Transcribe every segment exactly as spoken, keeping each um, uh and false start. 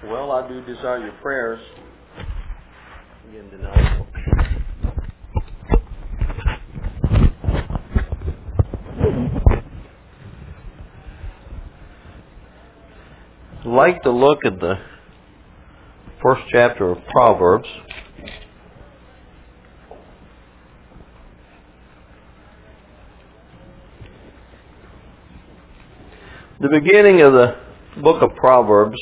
Well, I do desire your prayers again tonight. I'd like to look at the first chapter of Proverbs. The beginning of the book of Proverbs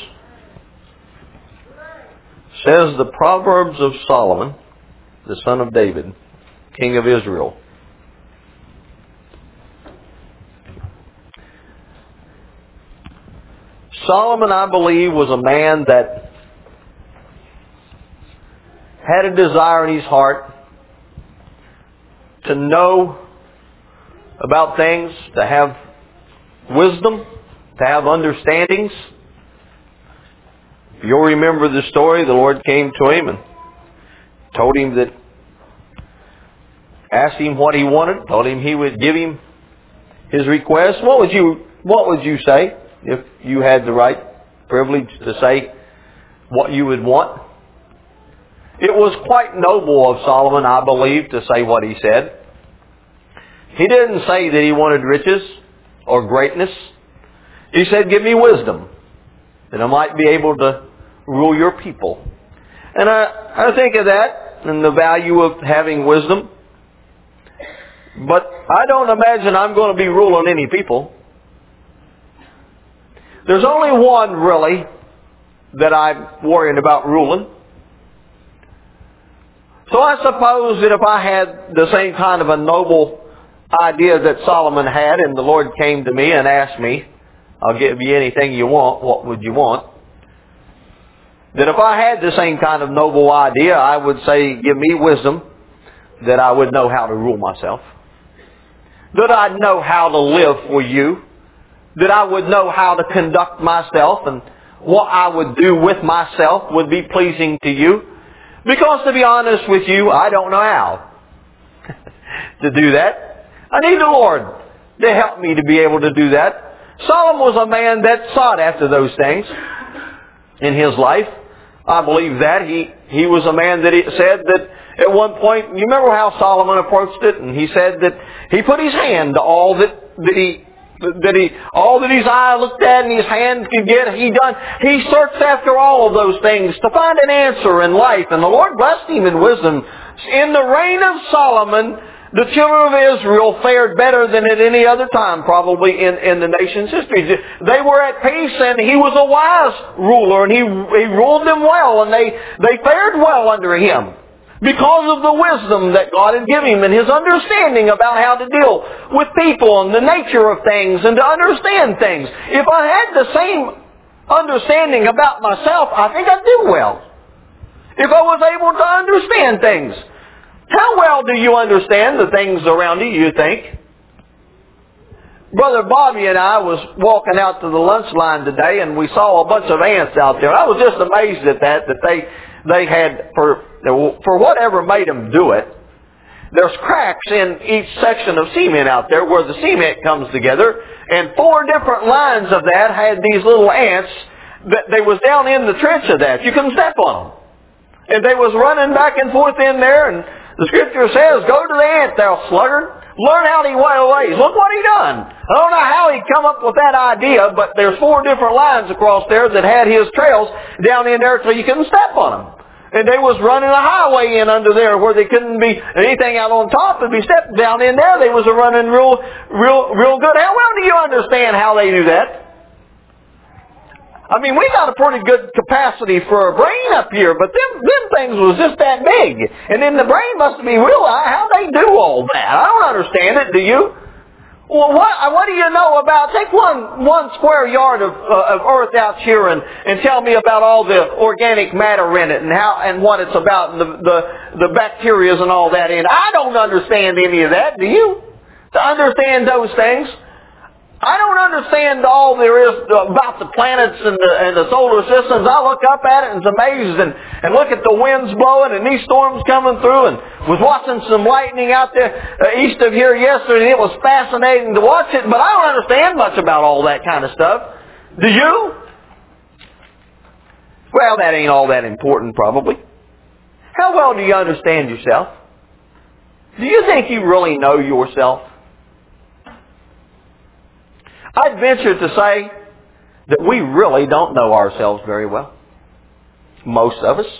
says the Proverbs of Solomon, the son of David, king of Israel. Solomon, I believe, was a man that had a desire in his heart to know about things, to have wisdom, to have understandings. If you'll remember the story, the Lord came to him and told him that, asked him what he wanted, told him he would give him his request. What would you, what would you say if you had the right privilege to say what you would want? It was quite noble of Solomon, I believe, to say what he said. He didn't say that he wanted riches or greatness. He said, give me wisdom, that I might be able to rule your people. And I, I think of that and the value of having wisdom. But I don't imagine I'm going to be ruling any people. There's only one, really, that I'm worrying about ruling. So I suppose that if I had the same kind of a noble idea that Solomon had, and the Lord came to me and asked me, I'll give you anything you want, what would you want? That if I had the same kind of noble idea, I would say, give me wisdom, that I would know how to rule myself. That I'd know how to live for you. That I would know how to conduct myself, and what I would do with myself would be pleasing to you. Because to be honest with you, I don't know how to do that. I need the Lord to help me to be able to do that. Solomon was a man that sought after those things in his life. I believe that. He, he was a man that he said that at one point, you remember how Solomon approached it? And he said that he put his hand to all that, that he, that he, all that his eye looked at and his hand could get, he done. He searched after all of those things to find an answer in life. And the Lord blessed him in wisdom. In the reign of Solomon, the children of Israel fared better than at any other time probably in, in the nation's history. They were at peace, and he was a wise ruler, and he, he ruled them well, and they, they fared well under him because of the wisdom that God had given him and his understanding about how to deal with people and the nature of things and to understand things. If I had the same understanding about myself, I think I'd do well. If I was able to understand things. How well do you understand the things around you, you think? Brother Bobby and I was walking out to the lunch line today, and we saw a bunch of ants out there. I was just amazed at that, that they they had, for, for whatever made them do it, there's cracks in each section of cement out there where the cement comes together, and four different lines of that had these little ants that they was down in the trench of that. You couldn't step on them. And they was running back and forth in there, and the Scripture says, go to the ant, thou sluggard. Learn how he ways. Look what he done. I don't know how he come up with that idea, but there's four different lines across there that had his trails down in there so you couldn't step on them. And they was running a highway in under there where they couldn't be anything out on top. If you stepped down in there, they was a running real, real, real good. How well do you understand how they do that? I mean, we got a pretty good capacity for a brain up here, but them, them things was just that big. And then the brain must be real. How they do all that? I don't understand it, do you? Well, what, what do you know about, take one, one square yard of, uh, of earth out here and, and tell me about all the organic matter in it and how, and what it's about and the, the, the bacteria and all that in it. I don't understand any of that, do you? To understand those things. I don't understand all there is about the planets and the, and the solar systems. I look up at it and is amazed and, and look at the winds blowing and these storms coming through, and was watching some lightning out there uh, east of here yesterday, and it was fascinating to watch it, but I don't understand much about all that kind of stuff. Do you? Well, that ain't all that important probably. How well do you understand yourself? Do you think you really know yourself? I'd venture to say that we really don't know ourselves very well. Most of us.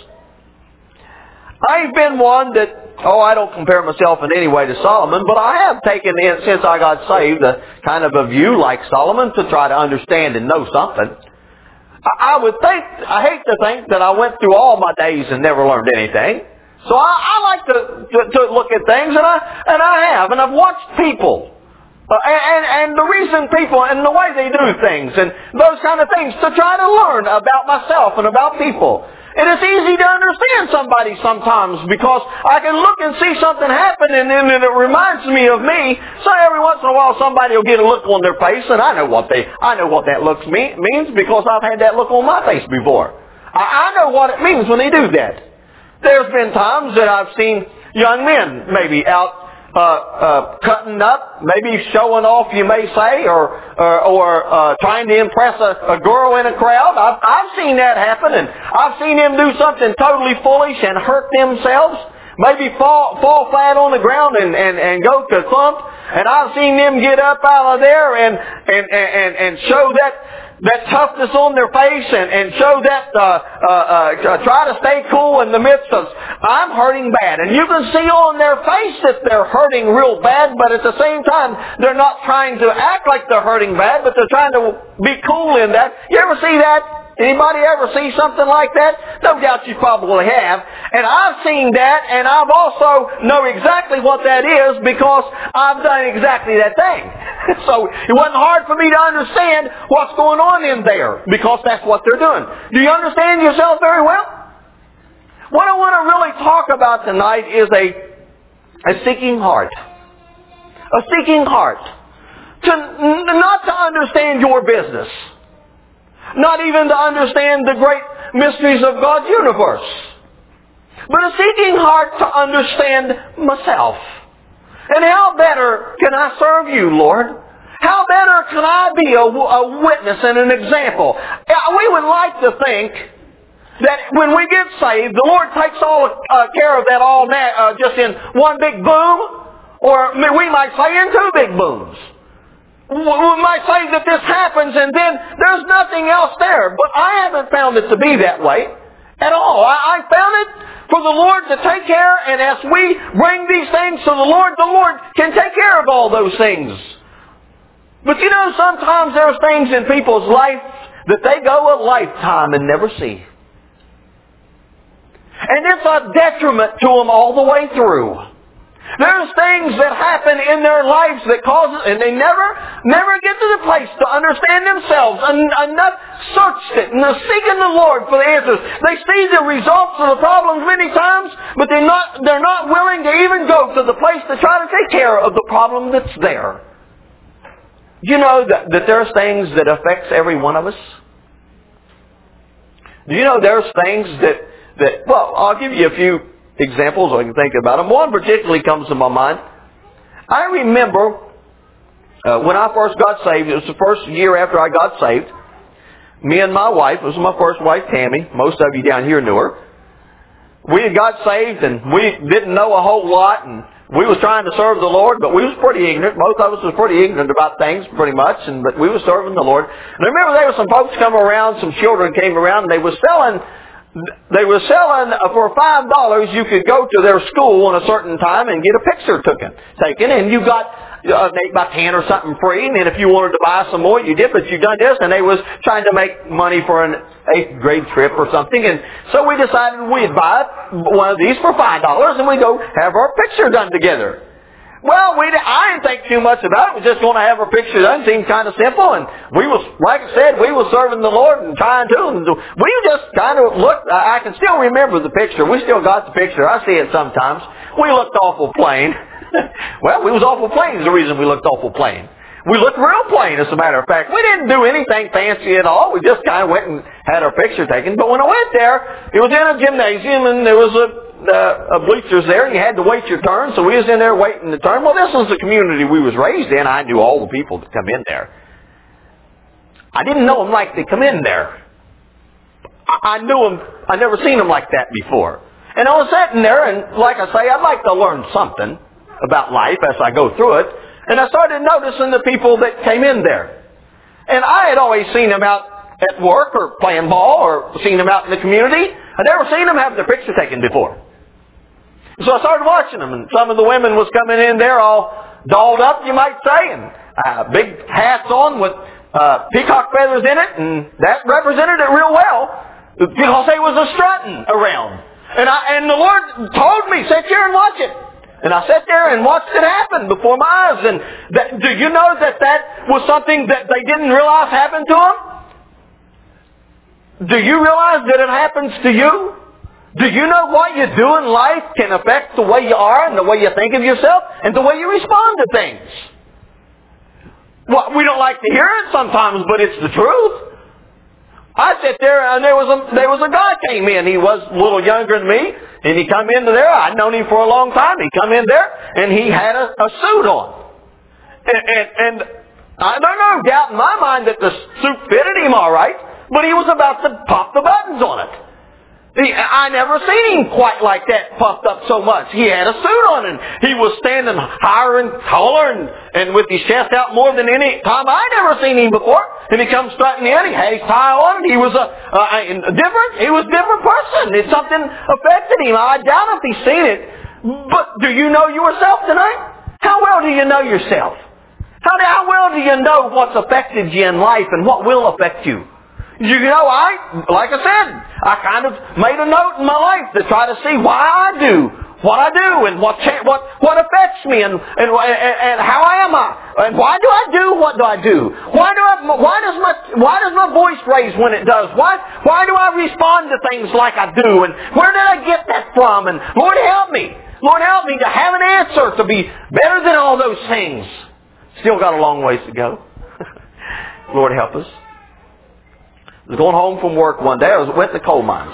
I've been one that, oh, I don't compare myself in any way to Solomon, but I have taken, in, since I got saved, a kind of a view like Solomon to try to understand and know something. I, I would think, I hate to think that I went through all my days and never learned anything. So I, I like to, to, to look at things, and I, and I have, and I've watched people. Uh, and, and the reason people, and the way they do things, and those kind of things, to try to learn about myself and about people. And it's easy to understand somebody sometimes because I can look and see something happen and then it reminds me of me. So every once in a while somebody will get a look on their face and I know what they, I know what that look mean, means because I've had that look on my face before. I, I know what it means when they do that. There's been times that I've seen young men maybe out Uh, uh, cutting up, maybe showing off, you may say, or or, or uh, trying to impress a, a girl in a crowd. I've, I've seen that happen, and I've seen them do something totally foolish and hurt themselves. Maybe fall fall flat on the ground and, and, and go to thump. And I've seen them get up out of there and and and, and show that. that toughness on their face and, and show that, uh, uh, uh, try to stay cool in the midst of, I'm hurting bad. And you can see on their face that they're hurting real bad, but at the same time, they're not trying to act like they're hurting bad, but they're trying to be cool in that. You ever see that? Anybody ever see something like that? No doubt you probably have. And I've seen that, and I've also know exactly what that is because I've done exactly that thing. So it wasn't hard for me to understand what's going on in there because that's what they're doing. Do you understand yourself very well? What I want to really talk about tonight is a, a seeking heart. A seeking heart. To, not to understand your business. Not even to understand the great mysteries of God's universe. But a seeking heart to understand myself. And how better can I serve you, Lord? How better can I be a, a witness and an example? We would like to think that when we get saved, the Lord takes all uh, care of that all na- uh, just in one big boom. Or we might say in two big booms. We might say that this happens and then there's nothing else there. But I haven't found it to be that way at all. I, I found it for the Lord to take care, and as we bring these things to the Lord, the Lord can take care of all those things. But you know, sometimes there's things in people's life that they go a lifetime and never see. And it's a detriment to them all the way through. There's things that happen in their lives that cause, and they never, never get to the place to understand themselves. Enough searched it and they're seeking the Lord for the answers. They see the results of the problems many times, but they're not, they're not willing to even go to the place to try to take care of the problem that's there. Do you know that, that there's things that affects every one of us? Do you know there's things that, that, well, I'll give you a few examples so I can think about them. One particularly comes to my mind. I remember uh, when I first got saved, it was the first year after I got saved, me and my wife, this was my first wife, Tammy, most of you down here knew her, we had got saved and we didn't know a whole lot and we was trying to serve the Lord, but we was pretty ignorant. Most of us was pretty ignorant about things pretty much, and but we was serving the Lord. And I remember there were some folks come around, some children came around, and they were selling They were selling for five dollars. You could go to their school on a certain time and get a picture taken, taken, and you got uh, an eight by ten or something free. And then if you wanted to buy some more, you did. But you done this, and they was trying to make money for an eighth grade trip or something. And so we decided we'd buy one of these for five dollars, and we go have our picture done together. Well, we I didn't think too much about it. We were just going to have our picture done. It seemed kind of simple. And we was, like I said, we were serving the Lord and trying to. And we just kind of looked. I can still remember the picture. We still got the picture. I see it sometimes. We looked awful plain. Well, we was awful plain is the reason we looked awful plain. We looked real plain, as a matter of fact. We didn't do anything fancy at all. We just kind of went and had our picture taken. But when I went there, it was in a gymnasium and there was a Uh, bleachers there, and you had to wait your turn, so we was in there waiting the turn. Well, this was the community we was raised in. I knew all the people that come in there. I didn't know them like they come in there. I, I, I knew him. I never seen him like that before. And I was sitting there, and like I say, I'd like to learn something about life as I go through it. And I started noticing the people that came in there. And I had always seen them out at work or playing ball or seen them out in the community. I'd never seen them have their picture taken before. So I started watching them, and some of the women was coming in there all dolled up, you might say, and uh, big hats on with uh, peacock feathers in it, and that represented it real well because they was a strutting around. And I and the Lord told me, sit here and watch it. And I sat there and watched it happen before my eyes. And that, do you know that that was something that they didn't realize happened to them? Do you realize that it happens to you? Do you know what you do in life can affect the way you are and the way you think of yourself and the way you respond to things? Well, we don't like to hear it sometimes, but it's the truth. I sat there and there was a there was a guy came in. He was a little younger than me, and he come into there. I'd known him for a long time. He come in there and he had a, a suit on, and, and and I don't know, doubt in my mind that the suit fitted him all right, but he was about to pop the buttons on it. He, I never seen him quite like that, puffed up so much. He had a suit on, and he was standing higher and taller, and, and with his chest out more than any time I'd ever seen him before. And he comes strutting in. He had his tie on. He was a, a, a different. He was a different person. It something affected him. I doubt if he's seen it. But do you know yourself tonight? How well do you know yourself? How, how well do you know what's affected you in life and what will affect you? You know, I, like I said, I kind of made a note in my life to try to see why I do what I do and what what what affects me and and and how am I and why do I do what do I do? Why do I why does my why does my voice raise when it does? Why why do I respond to things like I do? And where did I get that from? And Lord help me, Lord help me to have an answer to be better than all those things. Still got a long ways to go. Lord help us. I was going home from work one day. I was went to the coal mines.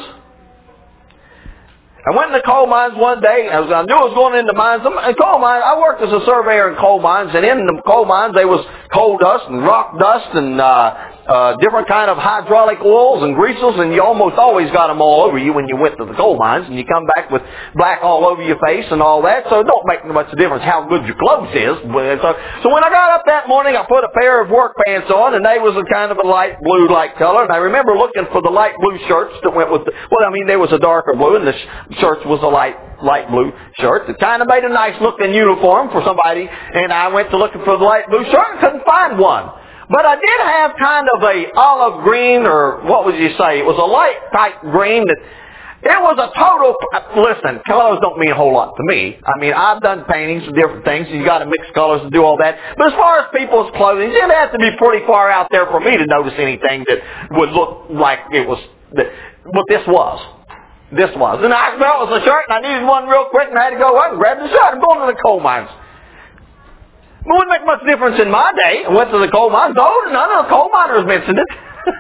I went in the coal mines one day. I, was, I knew I was going into mines. In coal mines, I worked as a surveyor in coal mines, and in the coal mines there was coal dust and rock dust and uh, uh, different kind of hydraulic oils and greases, and you almost always got them all over you when you went to the coal mines, and you come back with black all over your face and all that. So it don't make much difference how good your clothes is. So, so when I got up that morning, I put a pair of work pants on, and they was a kind of a light blue like color. And I remember looking for the light blue shirts that went with the, well, I mean, there was a darker blue, and the sh- shirt was a light light blue shirt. It kind of made a nice looking uniform for somebody, and I went to looking for the light blue shirt and couldn't find one. But I did have kind of a olive green, or what would you say? It was a light type green that it was a total, listen, colors don't mean a whole lot to me. I mean, I've done paintings and different things, and you got to mix colors and do all that. But as far as people's clothing, it'd have to be pretty far out there for me to notice anything that would look like it was, that, what this was. This was. And I felt it was a shirt, and I needed one real quick, and I had to go out and grab the shirt. I'm going to the coal mines. It wouldn't make much difference in my day. I went to the coal mines. Oh, none of the coal miners mentioned it.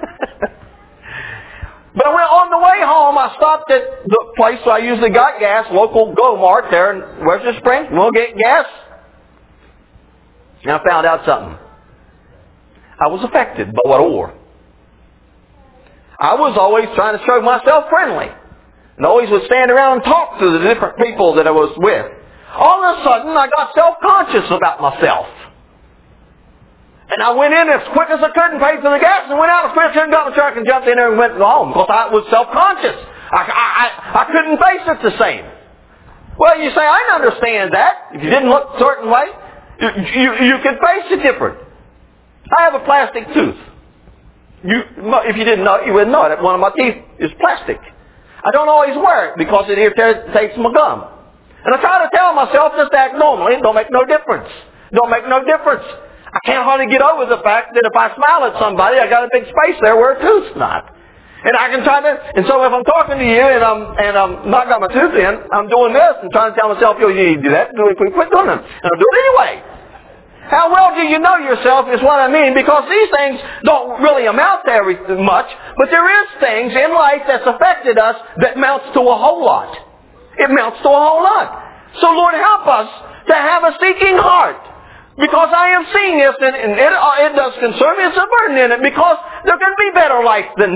But I went on the way home. I stopped at the place where I usually got gas, local Go Mart there in Western Springs. We'll get gas. And I found out something. I was affected by what I wore. I was always trying to show myself friendly. And always would stand around and talk to the different people that I was with. All of a sudden, I got self-conscious about myself. And I went in as quick as I could and paid for the gas and went out as quick as I could and got in the truck and jumped in there and went home because I was self-conscious. I, I, I, I couldn't face it the same. Well, you say, I understand that. If you didn't look a certain way, you, you, you could face it different. I have a plastic tooth. You, if you didn't know it, you wouldn't know it. One of my teeth is plastic. I don't always wear it because it irritates my gum. And I try to tell myself just to act normally. It don't make no difference. Don't make no difference. I can't hardly get over the fact that if I smile at somebody, I got a big space there where a tooth's not. And I can try to, and so if I'm talking to you and I'm, and I'm not got my tooth in, I'm doing this and trying to tell myself, yo, you need to do that. Quit doing it. And I'll do it anyway. How well do you know yourself is what I mean, because these things don't really amount to very much, but there is things in life that's affected us that amounts to a whole lot. It amounts to a whole lot. So Lord help us to have a seeking heart. Because I am seeing this, and it, it does concern me. It's a burden in it, because there can be better life than that.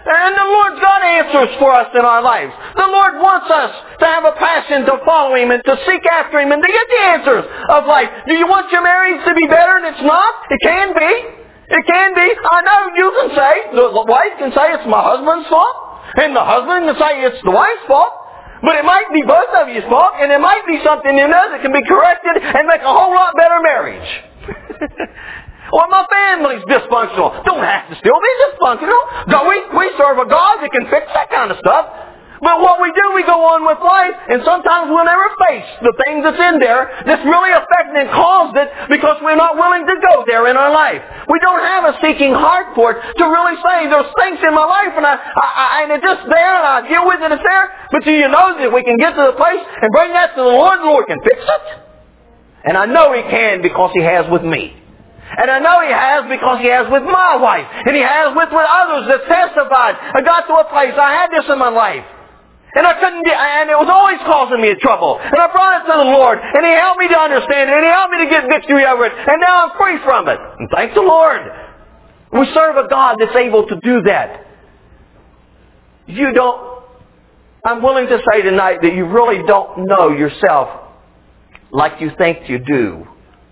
And the Lord's got answers for us in our lives. The Lord wants us to have a passion to follow Him and to seek after Him and to get the answers of life. Do you want your marriage to be better and it's not? It can be. It can be. I know you can say, the wife can say it's my husband's fault, and the husband can say it's the wife's fault. But it might be both of you's fault, and it might be something you know that can be corrected and make a whole lot better marriage. Or my family's dysfunctional. Don't have to still be dysfunctional. No, we, we serve a God that can fix that kind of stuff. But what we do, we go on with life, and sometimes we'll never face the thing that's in there that's really affecting and caused it because we're not willing to go there in our life. We don't have a seeking heart for it to really say, there's things in my life, and I, I, I and it's just there, and I deal with it, it's there. But do you know that we can get to the place and bring that to the Lord, and the Lord can fix it? And I know He can because He has with me. And I know He has because He has with my wife. And He has with, with others that testified. I got to a place, I had this in my life. And I couldn't get, and it was always causing me trouble. And I brought it to the Lord, and He helped me to understand it, and He helped me to get victory over it. And now I'm free from it. And thank the Lord. We serve a God that's able to do that. You don't, I'm willing to say tonight that you really don't know yourself like you think you do.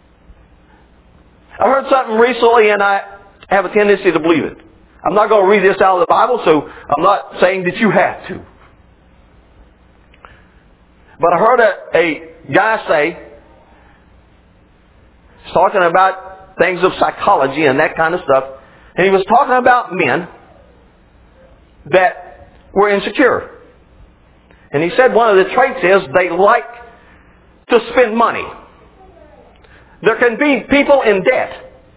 I heard something recently, and I have a tendency to believe it. I'm not going to read this out of the Bible, so I'm not saying that you have to. But I heard a, a guy say, he's talking about things of psychology and that kind of stuff, and he was talking about men that were insecure. And he said one of the traits is they like to spend money. There can be people in debt.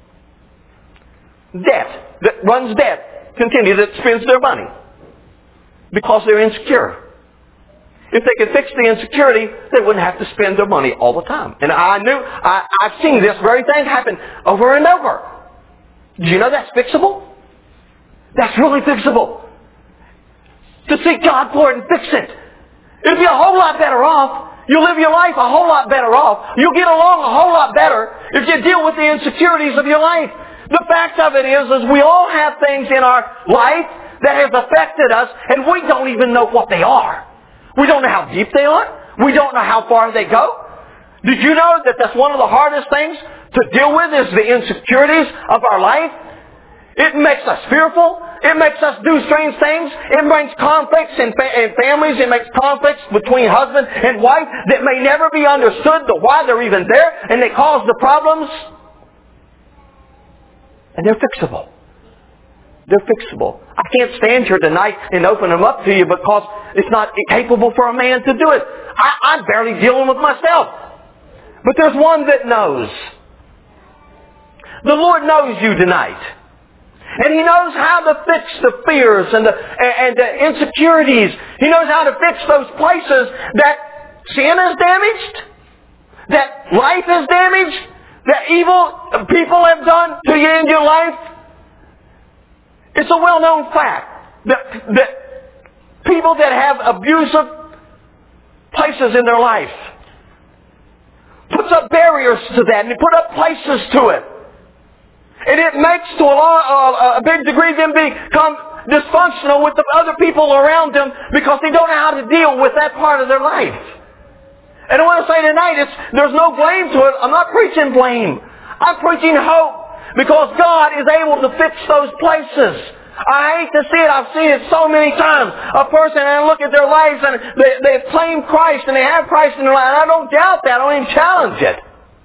Debt. That runs debt. Continue. That spends their money. Because they're insecure. If they could fix the insecurity, they wouldn't have to spend their money all the time. And I knew, I, I've seen this very thing happen over and over. Do you know that's fixable? That's really fixable. To seek God for it and fix it. It'll be a whole lot better off. You'll live your life a whole lot better off. You'll get along a whole lot better if you deal with the insecurities of your life. The fact of it is, is we all have things in our life that has affected us, and we don't even know what they are. We don't know how deep they are. We don't know how far they go. Did you know that that's one of the hardest things to deal with is the insecurities of our life? It makes us fearful. It makes us do strange things. It brings conflicts in, fa- in families. It makes conflicts between husband and wife that may never be understood, the why they're even there, and they cause the problems. And they're fixable. They're fixable. I can't stand here tonight and open them up to you because it's not capable for a man to do it. I, I'm barely dealing with myself. But there's one that knows. The Lord knows you tonight. And He knows how to fix the fears and the, and the insecurities. He knows how to fix those places that sin is damaged, that life is damaged, that evil people have done to you in your life. It's a well-known fact that, that people that have abusive places in their life puts up barriers to that, and they put up places to it. And it makes to a, a, a big degree them become dysfunctional with the other people around them because they don't know how to deal with that part of their life. And I want to say tonight, it's, there's no blame to it. I'm not preaching blame. I'm preaching hope because God is able to fix those places. I hate to see it. I've seen it so many times. A person, and I look at their lives and they, they've claimed Christ and they have Christ in their life. And I don't doubt that. I don't even challenge it.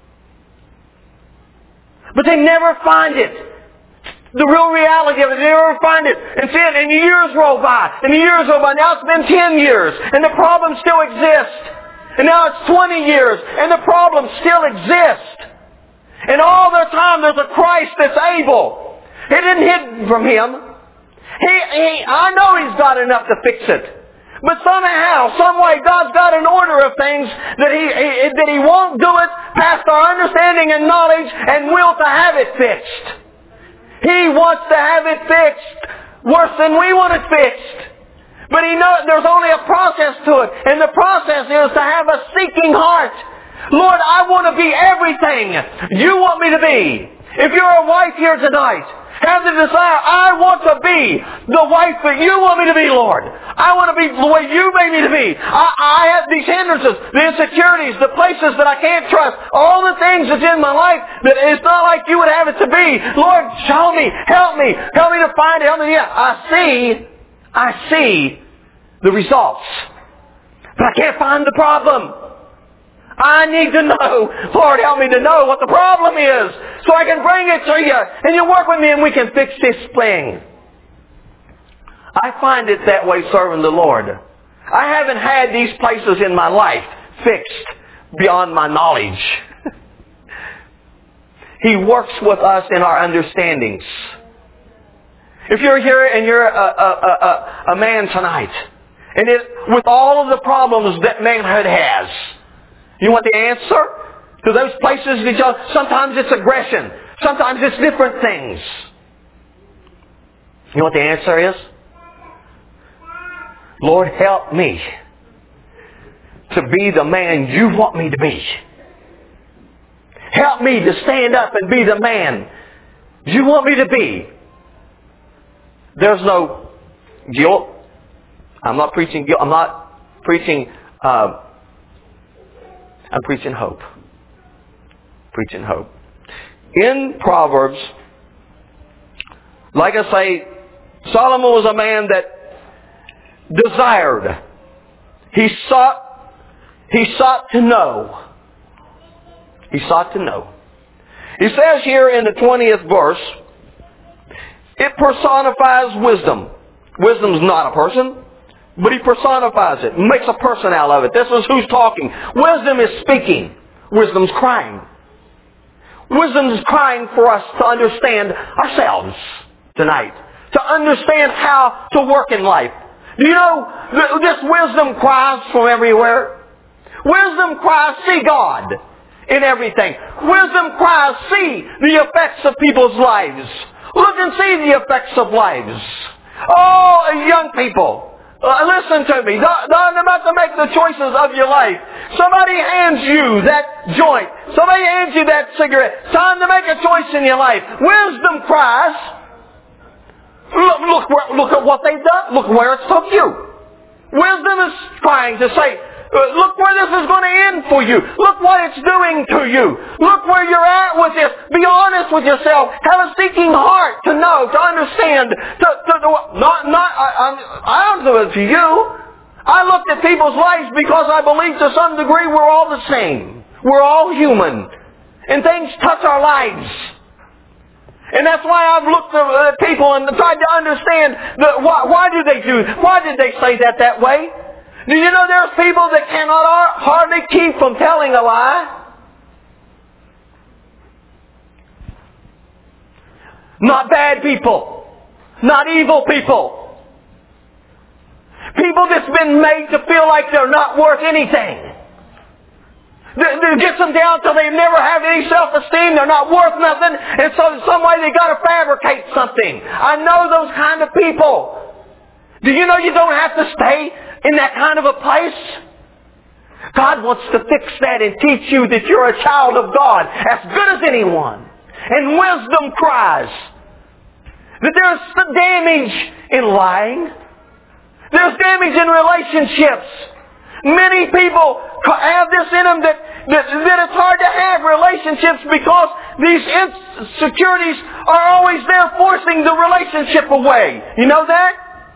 But they never find it. The real reality of it, they never find it. And see it, and the years roll by. And the years roll by. Now it's been ten years. And the problem still exists. And now it's twenty years. And the problem still exists. And all the time there's a Christ that's able. It isn't hidden from Him. He, he, I know He's got enough to fix it. But somehow, some way, God's got an order of things that he, he that He won't do it past our understanding and knowledge and will to have it fixed. He wants to have it fixed worse than we want it fixed. But He knows there's only a process to it. And the process is to have a seeking heart. Lord, I want to be everything You want me to be. If you're a wife here tonight, Have the desire, I want to be the wife that you want me to be, Lord. I want to be the way you made me to be. I, I have these hindrances, the insecurities, the places that I can't trust, all the things that's in my life that it's not like you would have it to be. Lord, show me, help me, help me to find it, help me. Yeah, I see, I see the results, but I can't find the problem. I need to know, Lord, help me to know what the problem is so I can bring it to you and you work with me and we can fix this thing. I find it that way serving the Lord. I haven't had these places in my life fixed beyond my knowledge. He works with us in our understandings. If you're here and you're a, a, a, a man tonight, and it, with all of the problems that manhood has, you want the answer to those places that you, sometimes it's aggression. Sometimes it's different things. You know what the answer is? Lord, help me to be the man you want me to be. Help me to stand up and be the man you want me to be. There's no guilt. I'm not preaching guilt. I'm not preaching... Uh, I'm preaching hope. Preaching hope. In Proverbs, like I say, Solomon was a man that desired. He sought, he sought to know. He sought to know. He says here in the twentieth verse, it personifies wisdom. Wisdom's not a person. But he personifies it, makes a person out of it. This is who's talking. Wisdom is speaking. Wisdom's crying. Wisdom is crying for us to understand ourselves tonight. To understand how to work in life. Do you know, this wisdom cries from everywhere. Wisdom cries, see God in everything. Wisdom cries, see the effects of people's lives. Look and see the effects of lives. Oh, young people. Uh, listen to me. Don't, don't about to make the choices of your life. Somebody hands you that joint. Somebody hands you that cigarette. It's time to make a choice in your life. Wisdom cries. Look, look, where, look at what they've done. Look where it's took you. Wisdom is trying to say, uh, look where this is going to end for you. Look what it's doing to you. Look where you're at with this. Be honest with yourself. Have a seeking heart to know, to understand. To, to, to not, not. I, I'm, I don't do it to you. I looked at people's lives because I believe to some degree we're all the same. We're all human, and things touch our lives. And that's why I've looked at people and tried to understand the, why, why do they do? Why did they say that that way? Do you know there's people that cannot hardly keep from telling a lie? Not bad people. Not evil people. People that's been made to feel like they're not worth anything. It gets them down till they never have any self-esteem. They're not worth nothing. And so in some way they got to fabricate something. I know those kind of people. Do you know you don't have to stay in that kind of a place? God wants to fix that and teach you that you're a child of God as good as anyone. And wisdom cries that there's damage in lying. There's damage in relationships. Many people have this in them that, that, that it's hard to have relationships because these insecurities are always there forcing the relationship away. You know that?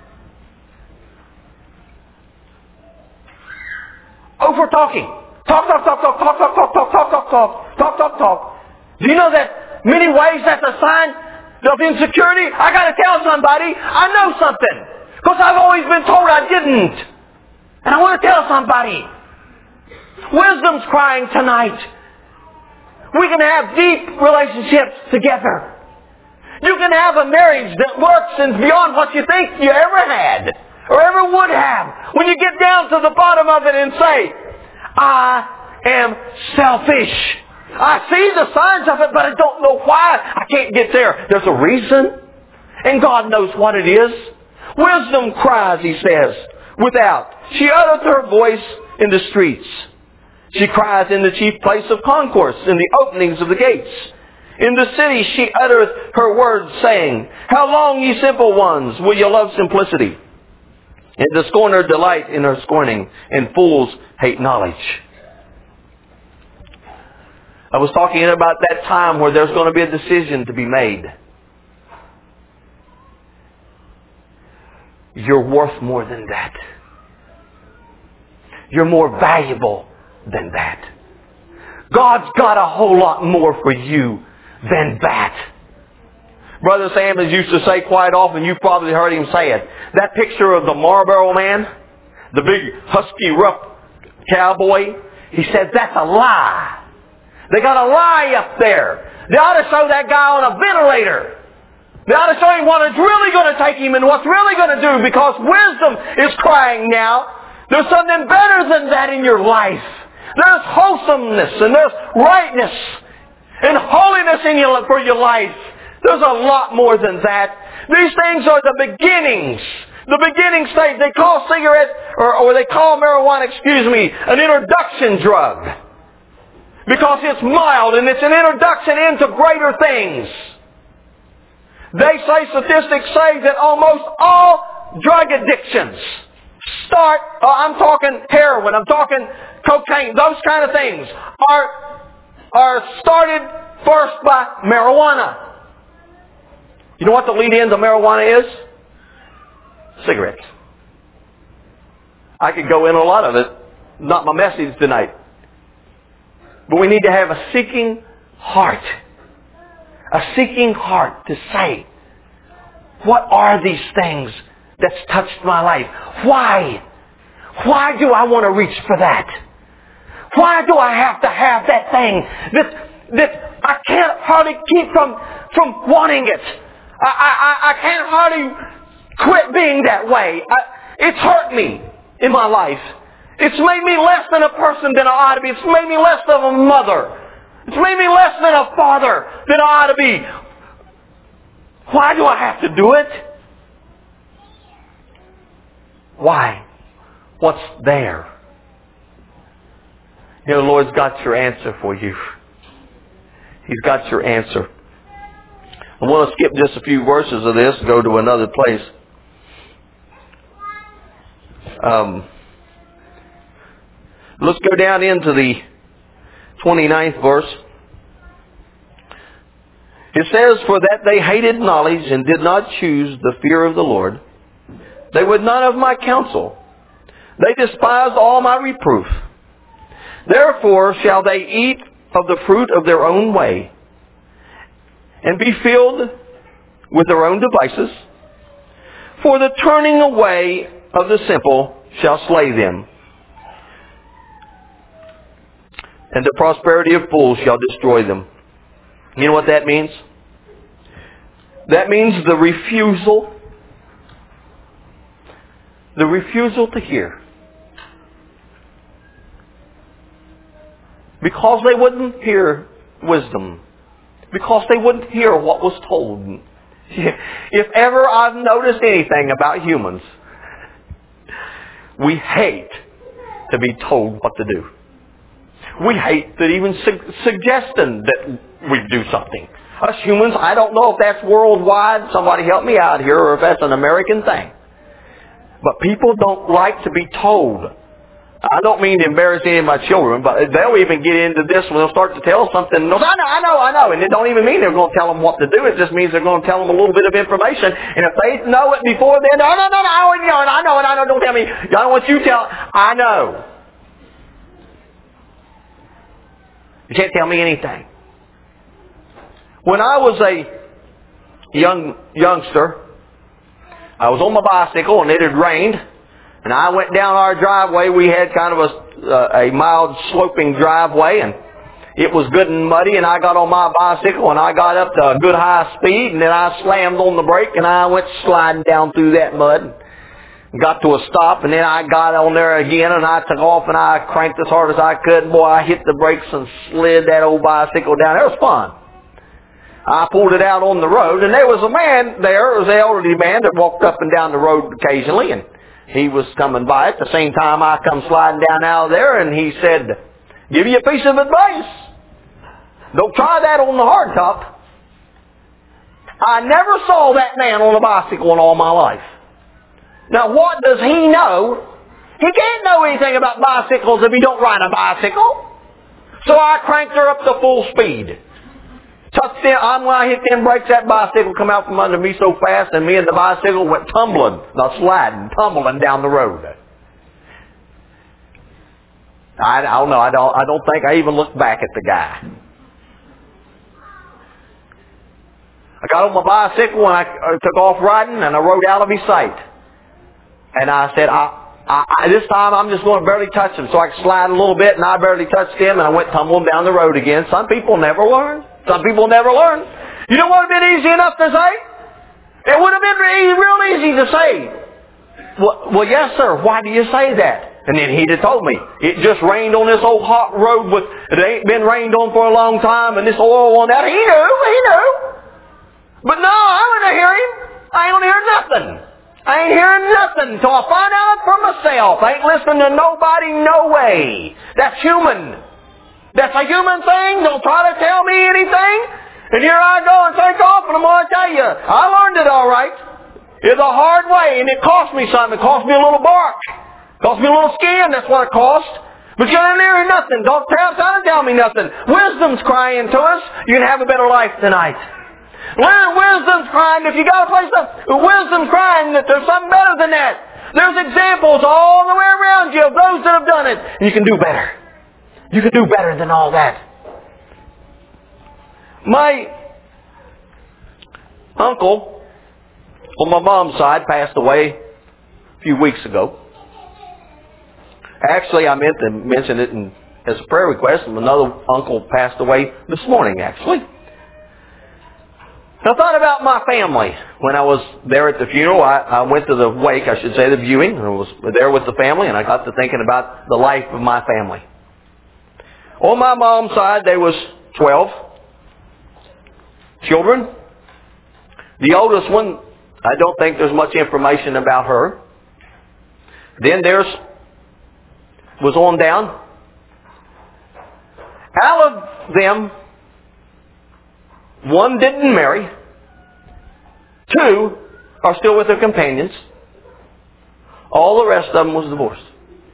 Over talking. Talk, talk, talk, talk, talk, talk, talk, talk, talk, talk, talk, talk, talk, talk. Do you know that many ways that's a sign of insecurity? I gotta tell somebody I know something. Because I've always been told I didn't. And I want to tell somebody. Wisdom's crying tonight. We can have deep relationships together. You can have a marriage that works and beyond what you think you ever had or ever would have. When you get down to the bottom of it and say, I am selfish. I see the signs of it, but I don't know why I can't get there. There's a reason. And God knows what it is. Wisdom cries, he says, without. She uttereth her voice in the streets. She cries in the chief place of concourse, in the openings of the gates. In the city she uttereth her words, saying, How long, ye simple ones, will ye love simplicity? And the scorner delight in her scorning, and fools hate knowledge. I was talking about that time where there's going to be a decision to be made. You're worth more than that. You're more valuable than that. God's got a whole lot more for you than that. Brother Sammons used to say quite often, you've probably heard him say it, that picture of the Marlboro Man, the big husky rough cowboy, he said that's a lie. They got a lie up there. They ought to show that guy on a ventilator. They ought to show him what is really going to take him and what's really going to do, because wisdom is crying now. There's something better than that in your life. There's wholesomeness and there's rightness and holiness in your, for your life. There's a lot more than that. These things are the beginnings. The beginning stage. They call cigarette, or, or they call marijuana, excuse me, an introduction drug. Because it's mild and it's an introduction into greater things. They say, statistics say that almost all drug addictions start, uh, I'm talking heroin, I'm talking cocaine, those kind of things, are, are started first by marijuana. You know what the lead-in to marijuana is? Cigarettes. I could go in a lot of it. Not my message tonight. But we need to have a seeking heart. A seeking heart to say, what are these things that's touched my life? Why? Why do I want to reach for that? Why do I have to have that thing that, that I can't hardly keep from, from wanting it? I, I, I can't hardly quit being that way. I, it's hurt me in my life. It's made me less than a person than I ought to be. It's made me less of a mother. It's made me less than a father than I ought to be. Why do I have to do it? Why? What's there? You know, the Lord's got your answer for you. He's got your answer. I want to skip just a few verses of this and go to another place. Um, let's go down into the twenty-ninth verse. It says, For that they hated knowledge and did not choose the fear of the Lord, they would none of my counsel. They despised all my reproof. Therefore shall they eat of the fruit of their own way, and be filled with their own devices. For the turning away of the simple shall slay them, and the prosperity of fools shall destroy them. You know what that means? That means the refusal, the refusal to hear. Because they wouldn't hear wisdom. Because they wouldn't hear what was told. If ever I've noticed anything about humans, we hate to be told what to do. We hate that even su- suggesting that we do something. Us humans, I don't know if that's worldwide, somebody help me out here, or if that's an American thing. But people don't like to be told. I don't mean to embarrass any of my children, but they'll even get into this when they'll start to tell something. And they'll say, I know, I know, I know. And it don't even mean they're going to tell them what to do. It just means they're going to tell them a little bit of information. And if they know it before then, no, no, no, no, I know, and I know, and I know, don't tell me. I know what you tell. I know. You can't tell me anything. When I was a young youngster, I was on my bicycle and it had rained. And I went down our driveway. We had kind of a, uh, a mild sloping driveway, and it was good and muddy. And I got on my bicycle and I got up to a good high speed, and then I slammed on the brake and I went sliding down through that mud. Got to a stop, and then I got on there again and I took off and I cranked as hard as I could. Boy, I hit the brakes and slid that old bicycle down. It was fun. I pulled it out on the road, and there was a man there. It was an elderly man that walked up and down the road occasionally, and he was coming by at the same time I come sliding down out of there, and he said, give you a piece of advice. Don't try that on the hardtop. I never saw that man on a bicycle in all my life. Now what does he know? He can't know anything about bicycles if he don't ride a bicycle. So I cranked her up to full speed. Touched in, I'm when I hit ten brakes, that bicycle come out from under me so fast, and me and the bicycle went tumbling, not sliding, tumbling down the road. I, I don't know. I don't. I don't think I even looked back at the guy. I got on my bicycle and I, I took off riding, and I rode out of his sight. And I said, I. I, I, this time I'm just going to barely touch him so I can slide a little bit, and I barely touched him, and I went tumbling down the road again. Some people never learn. Some people never learn. You know what would have been easy enough to say? It would have been re- real easy to say. Well, well, yes, sir. Why do you say that? And then he'd have told me, it just rained on this old hot road with, it ain't been rained on for a long time, and this oil went out. He knew, he knew. But no, I wouldn't hear him. I ain't going to hear nothing. I ain't hearing nothing until I find out for myself. I ain't listening to nobody, no way. That's human. That's a human thing. Don't try to tell me anything. And here I go and take off, and I'm going to tell you, I learned it all right. It's a hard way, and it cost me something. It cost me a little bark. It cost me a little skin. That's what it cost. But you don't hear nothing. Don't try to tell me nothing. Wisdom's crying to us. You can have a better life tonight. Wisdom's crying. If you got to play something, wisdom's crying that there's something better than that. There's examples all the way around you of those that have done it. And you can do better. You can do better than all that. My uncle on my mom's side passed away a few weeks ago. Actually, I meant to mention it in, as a prayer request. Another uncle passed away this morning, actually. I thought about my family. When I was there at the funeral, I, I went to the wake, I should say, the viewing, and I was there with the family, and I got to thinking about the life of my family. On my mom's side, there was twelve children. The oldest one, I don't think there's much information about her. Then there's, was on down. Out of them, one didn't marry. Two are still with their companions. All the rest of them was divorced.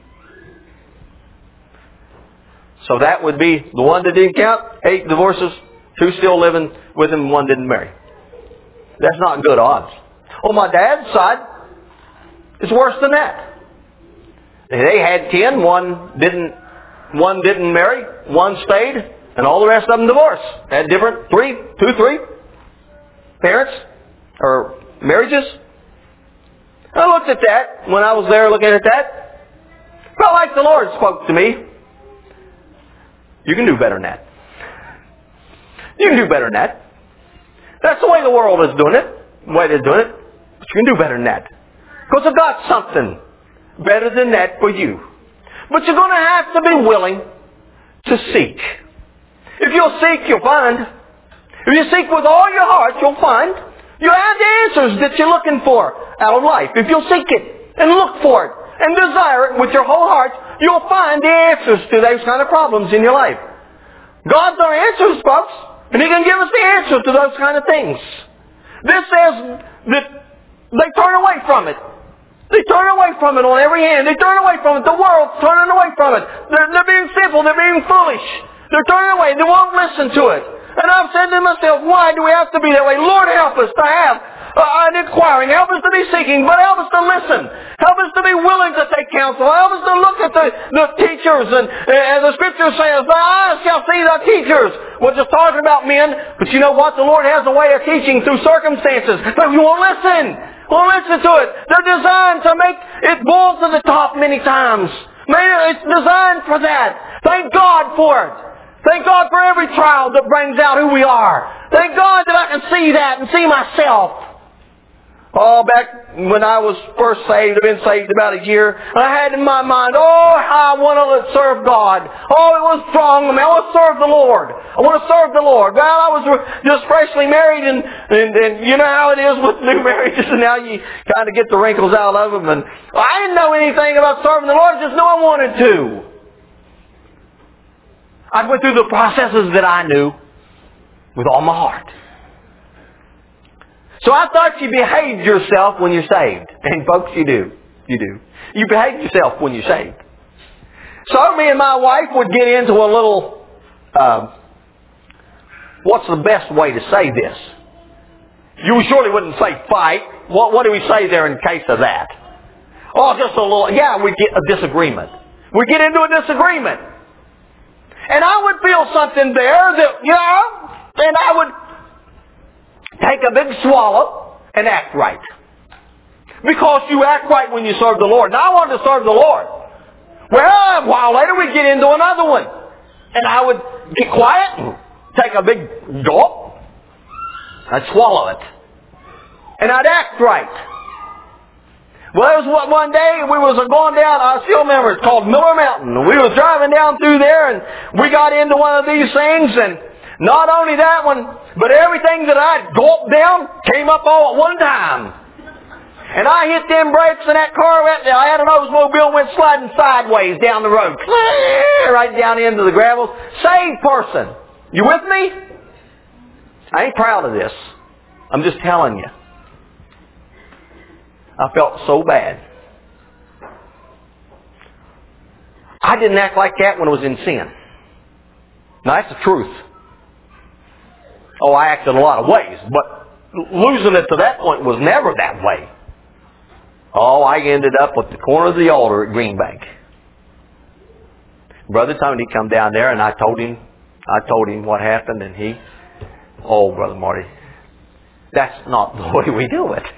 So that would be the one that didn't count, eight divorces, two still living with him, one didn't marry. That's not good odds. On my dad's side, it's worse than that. They had ten, one didn't, one didn't marry, one stayed, and all the rest of them divorced. Had different, three, two, three parents or marriages. I looked at that when I was there looking at that. Felt like the Lord spoke to me. You can do better than that. You can do better than that. That's the way the world is doing it. The way they're doing it. But you can do better than that. Because I've got something better than that for you. But you're going to have to be willing to seek. If you'll seek, you'll find. If you seek with all your heart, you'll find. You'll have the answers that you're looking for out of life. If you'll seek it and look for it and desire it with your whole heart, you'll find the answers to those kind of problems in your life. God's our answers, folks. And He can give us the answers to those kind of things. This says that they turn away from it. They turn away from it on every hand. They turn away from it. The world's turning away from it. They're, they're being simple. They're being foolish. They're turning away. They won't listen to it. And I've said to myself, why do we have to be that way? Lord, help us to have uh, an inquiring. Help us to be seeking. But help us to listen. Help us to be willing to take counsel. Help us to look at the, the teachers. And as the Scripture says, thy eyes shall see the teachers. We're just talking about men. But you know what? The Lord has a way of teaching through circumstances. But you won't listen. Won't listen to it. They're designed to make it boil to the top many times. It's designed for that. Thank God for it. Thank God for every trial that brings out who we are. Thank God that I can see that and see myself. Oh, back when I was first saved, I've been saved about a year, I had in my mind, oh, how I want to serve God. Oh, it was strong. I mean, I want to serve the Lord. I want to serve the Lord. Well, I was just freshly married, and, and, and you know how it is with new marriages, and now you kind of get the wrinkles out of them. And I didn't know anything about serving the Lord, I just knew I wanted to. I went through the processes that I knew. with all my heart. So I thought you behaved yourself when you're saved. And folks, you do. You do. You behave yourself when you're saved. So me and my wife would get into a little, uh, what's the best way to say this? You surely wouldn't say fight. What, what do we say there in case of that? Oh, just a little, yeah, we get a disagreement. We get into a disagreement. And I would feel something there that, you know, and I would take a big swallow and act right. Because you act right when you serve the Lord. Now I wanted to serve the Lord. Well, a while later we get into another one. And I would get quiet and take a big gulp. I'd swallow it. And I'd act right. Well, it was one day we was going down, I still remember, it's called Miller Mountain. We was driving down through there and we got into one of these things, and not only that one, but everything that I'd gulped down came up all at one time. And I hit them brakes and that car went, I had an Oldsmobile, went sliding sideways down the road. Right down into the gravel. Saved person. You with me? I ain't proud of this. I'm just telling you. I felt so bad. I didn't act like that when I was in sin. Now that's the truth. Oh, I acted a lot of ways, but losing it to that point was never that way. Oh, I ended up at the corner of the altar at Green Bank. Brother Tony come down there and I told him, I told him what happened, and he, oh, Brother Marty, that's not the way we do it.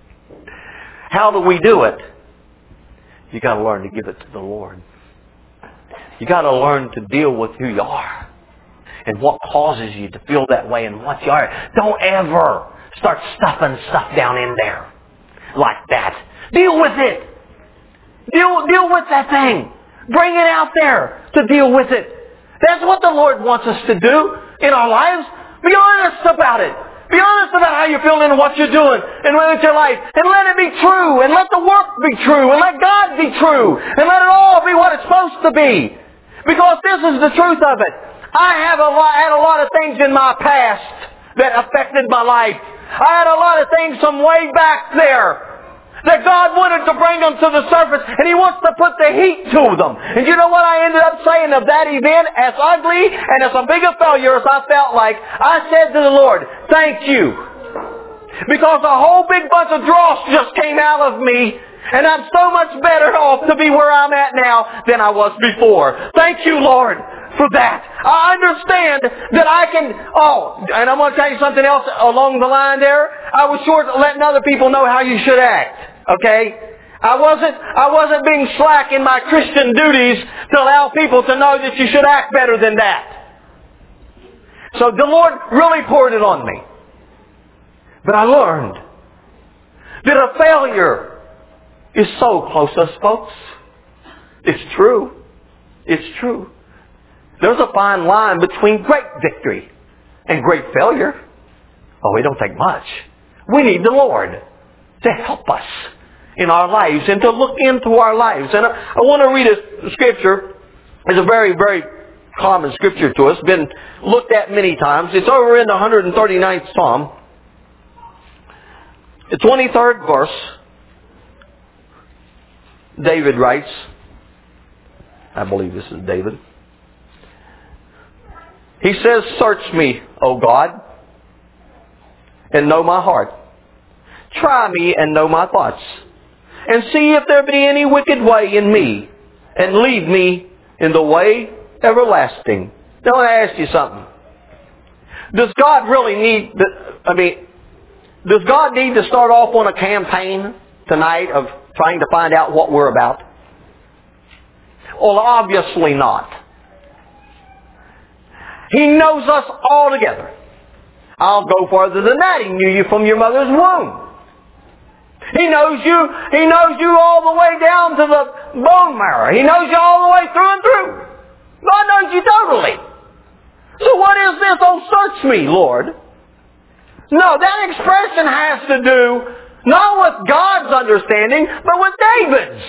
How do we do it? You got to learn to give it to the Lord. You got to learn to deal with who you are and what causes you to feel that way and what you are. Don't ever start stuffing stuff down in there like that. Deal with it. Deal, deal with that thing. Bring it out there to deal with it. That's what the Lord wants us to do in our lives. Be honest about it. Be honest about how you're feeling and what you're doing and with your life. And let it be true. And let the work be true. And let God be true. And let it all be what it's supposed to be. Because this is the truth of it. I have a lot, had a lot of things in my past that affected my life. I had a lot of things from way back there that God wanted to bring them to the surface, and He wants to put the heat to them. And you know what I ended up saying of that event? As ugly and as a big a failure as I felt like, I said to the Lord, thank you. Because a whole big bunch of dross just came out of me, and I'm so much better off to be where I'm at now than I was before. Thank you, Lord, for that. I understand that I can, oh, and I'm going to tell you something else along the line there. I was short of letting other people know how you should act. Okay? I wasn't, I wasn't being slack in my Christian duties to allow people to know that you should act better than that. So the Lord really poured it on me. But I learned that a failure is so close to us, folks. It's true. It's true. There's a fine line between great victory and great failure. Oh, it don't take much. We need the Lord to help us in our lives and to look into our lives. And I, I want to read a scripture. It's a very, very common scripture to us. Been looked at many times. It's over in the one hundred thirty-ninth Psalm. The twenty-third verse. David writes, I believe this is David. He says, search me, O God, and know my heart. Try me and know my thoughts. And see if there be any wicked way in me. And lead me in the way everlasting. Now I want to ask you something. Does God really need, I mean, does God need to start off on a campaign tonight of trying to find out what we're about? Well, obviously not. He knows us all together. I'll go farther than that. He knew you from your mother's womb. He knows you, He knows you all the way down to the bone marrow. He knows you all the way through and through. God knows you totally. So what is this, oh search me, Lord? No, that expression has to do not with God's understanding, but with David's.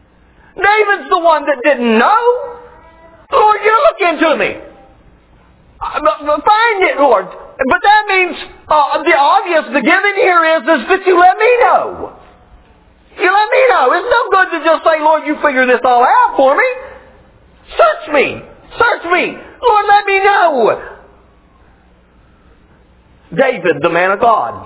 David's the one that didn't know. Lord, you look into me. Find it, Lord. But that means uh, the obvious, the given here is, is that you let me know. You let me know. It's no good to just say, Lord, you figure this all out for me. Search me. Search me. Lord, let me know. David, the man of God.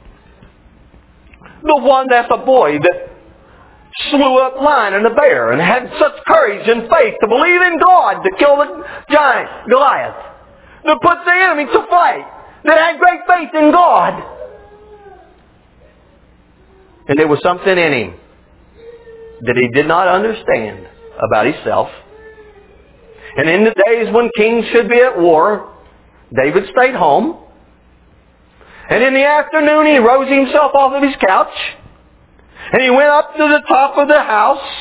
The one that's a boy that slew up a lion and a bear and had such courage and faith to believe in God to kill the giant, Goliath. To put the enemy to flight. That had great faith in God. And there was something in him that he did not understand about himself. And in the days when kings should be at war, David stayed home. And in the afternoon he rose himself off of his couch. And he went up to the top of the house.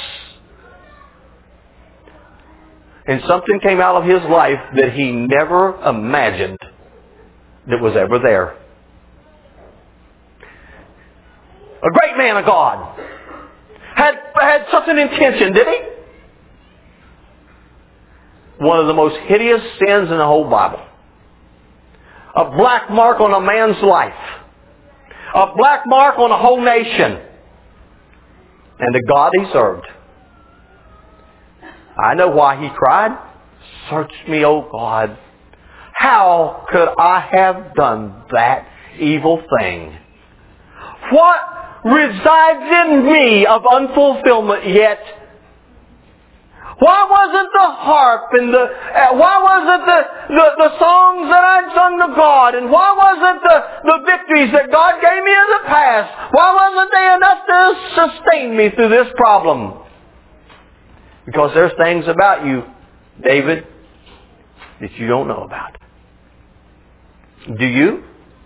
And something came out of his life that he never imagined that was ever there. A great man of God. Had, had such an intention, did he? One of the most hideous sins in the whole Bible. A black mark on a man's life. A black mark on a whole nation. And the God he served. I know why he cried. Search me, O God. How could I have done that evil thing? What resides in me of unfulfillment yet? Why wasn't the harp and the, uh, why wasn't the, the, the songs that I'd sung to God, and why wasn't the, the victories that God gave me in the past, why wasn't they enough to sustain me through this problem? Because there's things about you, David, that you don't know about. Do you?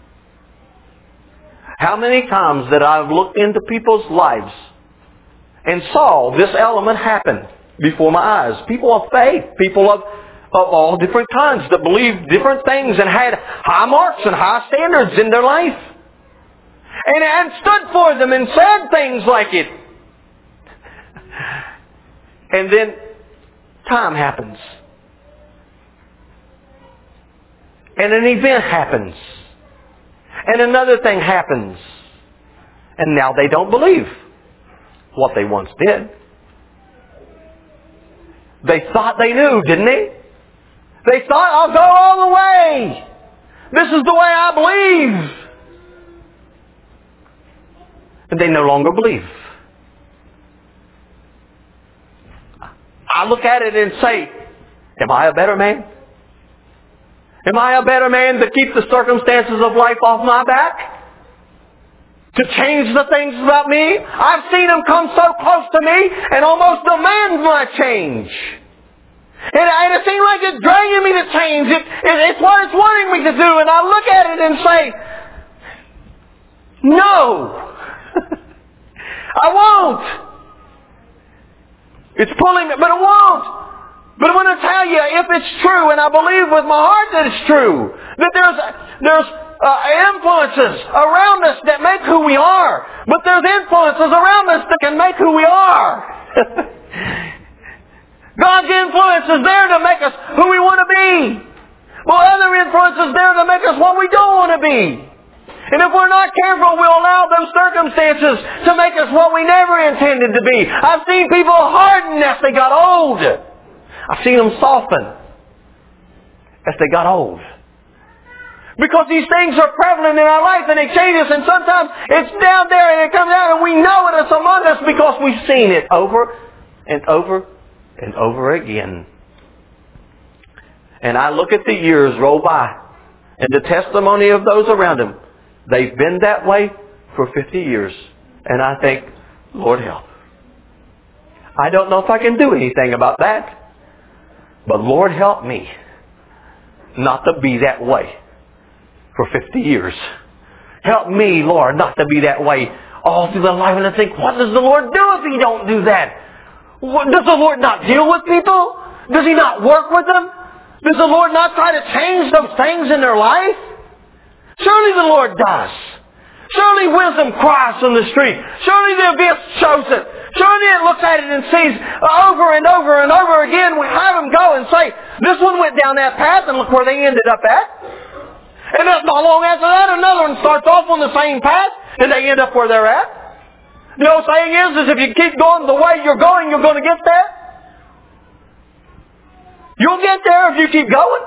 How many times that I've looked into people's lives and saw this element happen before my eyes. People of faith, people of, of all different kinds that believed different things and had high marks and high standards in their life. And, and stood for them and said things like it. And then time happens. And an event happens. And another thing happens. And now they don't believe what they once did. They thought they knew, didn't they? They thought, I'll go all the way. This is the way I believe. And they no longer believe. I look at it and say, am I a better man? Am I a better man to keep the circumstances of life off my back? To change the things about me? I've seen them come so close to me and almost demand my change. And, and it seems like it's dragging me to change. It, it, it's what it's wanting me to do. And I look at it and say, no. I won't. It's pulling me, but it won't. But I want to tell you, if it's true, and I believe with my heart that it's true, that there's there's uh, influences around us that make who we are. But there's influences around us that can make who we are. God's influence is there to make us who we want to be. Well, other influence is there to make us what we don't want to be. And if we're not careful, we'll allow those circumstances to make us what we never intended to be. I've seen people harden as they got old. I've seen them soften as they got old. Because these things are prevalent in our life and they change us, and sometimes it's down there and it comes out and we know it, it's among us because we've seen it over and over and over again. And I look at the years roll by and the testimony of those around them. They've been that way for fifty years. And I think, Lord help. I don't know if I can do anything about that. But Lord help me not to be that way for fifty years. Help me, Lord, not to be that way all through the life. And I think, what does the Lord do if He don't do that? What, does the Lord not deal with people? Does He not work with them? Does the Lord not try to change those things in their life? Surely the Lord does. Surely wisdom cries from the street. Surely the abyss shows it. Surely the then looks at it and sees over and over and over again, we have them go and say, this one went down that path and look where they ended up at. And not long after that, another one starts off on the same path and they end up where they're at. The old saying is, is if you keep going the way you're going, you're going to get there. You'll get there if you keep going.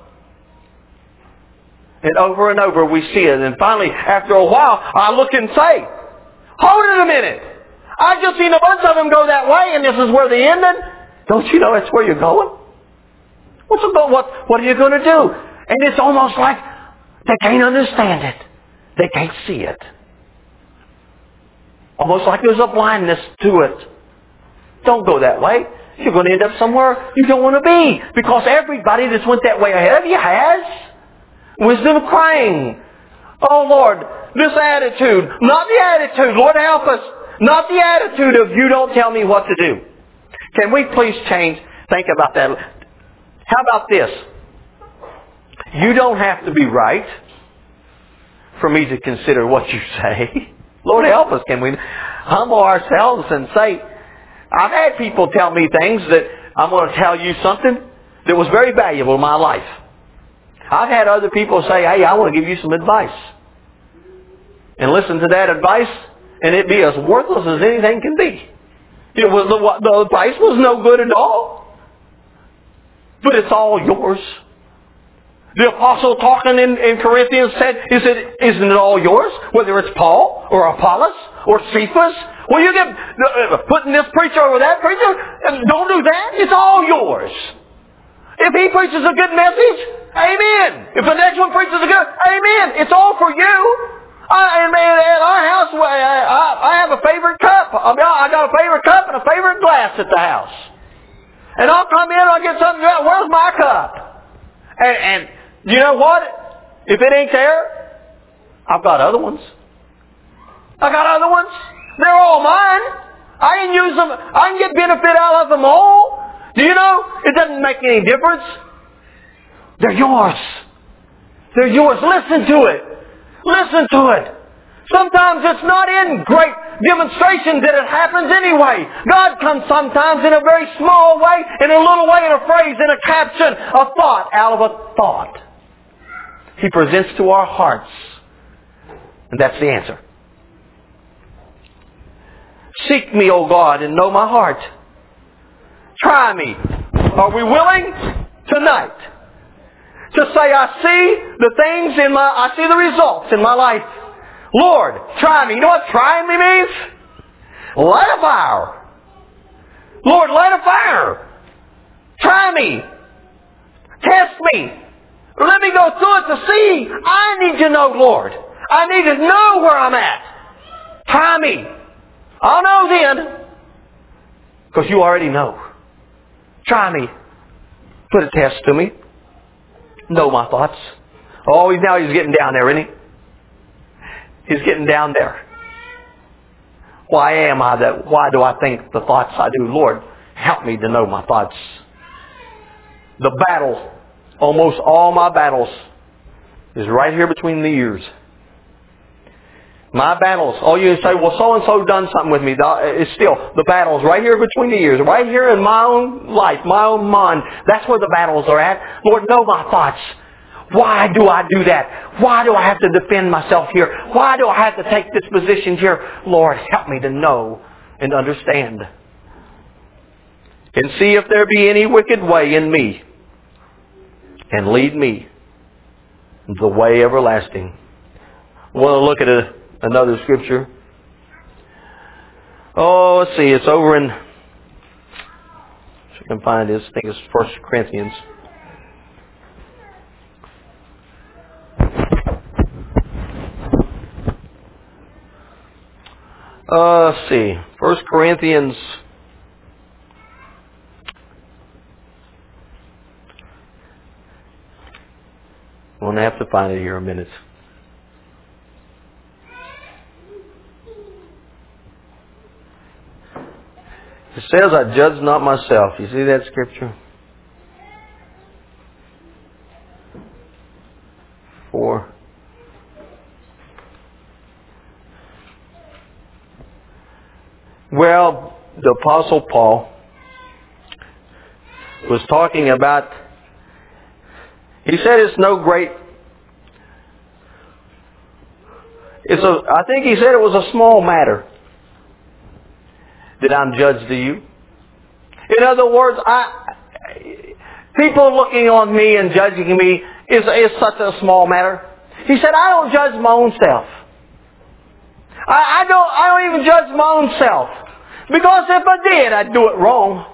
And over and over we see it. And finally, after a while, I look and say, hold it a minute. I just seen a bunch of them go that way and this is where they ended. Don't you know that's where you're going? What's about, what, what are you going to do? And it's almost like they can't understand it. They can't see it. Almost like there's a blindness to it. Don't go that way. You're going to end up somewhere you don't want to be. Because everybody that's went that way ahead of you has. Wisdom crying, oh Lord, this attitude, not the attitude, Lord help us, not the attitude of you don't tell me what to do. Can we please change? Think about that. How about this? You don't have to be right for me to consider what you say. Lord help us. Can we humble ourselves and say, I've had people tell me things that I'm going to tell you something that was very valuable in my life. I've had other people say, hey, I want to give you some advice. And listen to that advice, and it be as worthless as anything can be. It was the, the advice was no good at all. But it's all yours. The apostle talking in, in Corinthians said, Is it, isn't it all yours? Whether it's Paul or Apollos or Cephas. Well, you get uh, putting this preacher over that preacher. Don't do that. It's all yours. If he preaches a good message, amen. If the next one preaches a good, amen. It's all for you. I, and at our house, I, I, I have a favorite cup. I, mean, I got a favorite cup and a favorite glass at the house. And I'll come in and I'll get something. Where's my cup? And, and you know what? If it ain't there, I've got other ones. I got other ones. They're all mine. I can use them. I can get benefit out of them all. Do you know? It doesn't make any difference. They're yours. They're yours. Listen to it. Listen to it. Sometimes it's not in great demonstrations that it happens anyway. God comes sometimes in a very small way, in a little way, in a phrase, in a caption, a thought, out of a thought. He presents to our hearts. And that's the answer. Seek me, O God, and know my heart. Try me. Are we willing tonight to say, I see the things in my, I see the results in my life. Lord, try me. You know what trying me means? Light a fire. Lord, light a fire. Try me. Test me. Let me go through it to see. I need to know, Lord. I need to know where I'm at. Try me. I'll know then. Because you already know. Try me. Put a test to me. Know my thoughts. Oh, he's now he's getting down there, isn't he? He's getting down there. Why am I that? Why do I think the thoughts I do? Lord, help me to know my thoughts. The battle, almost all my battles, is right here between the ears. My battles, all you say, well, so-and-so done something with me. It's still, the battle's right here between the ears. Right here in my own life, my own mind. That's where the battles are at. Lord, know my thoughts. Why do I do that? Why do I have to defend myself here? Why do I have to take this position here? Lord, help me to know and understand. And see if there be any wicked way in me. And lead me the way everlasting. I want to look at a Another scripture. Oh, let's see. It's over in, if I can find this, I think it's First Corinthians. Uh, let's see. First Corinthians. I'm going to have to find it here in a minute. It says, I judge not myself. You see that scripture? Four. Well, the Apostle Paul was talking about, he said it's no great, it's a, I think he said it was a small matter that I'm judged to you. In other words, I, people looking on me and judging me is, is such a small matter. He said, I don't judge my own self. I, I don't, I don't even judge my own self. Because if I did, I'd do it wrong.